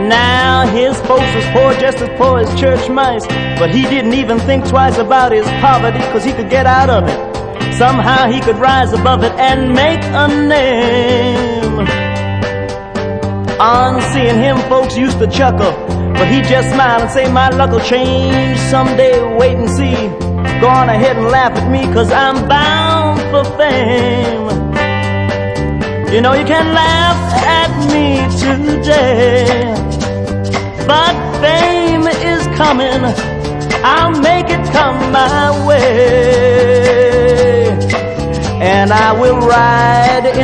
Now his folks was poor, just as poor as church mice, but he didn't even think twice about his poverty, 'cause he could get out of it. Somehow he could rise above it and make a name. On seeing him, folks used to chuckle, but he just smiled and say, my luck will change someday, wait and see. Go on ahead and laugh at me, 'cause I'm bound for fame. You know you can laugh at me today, but fame is coming, I'll make it come my way. And I will ride in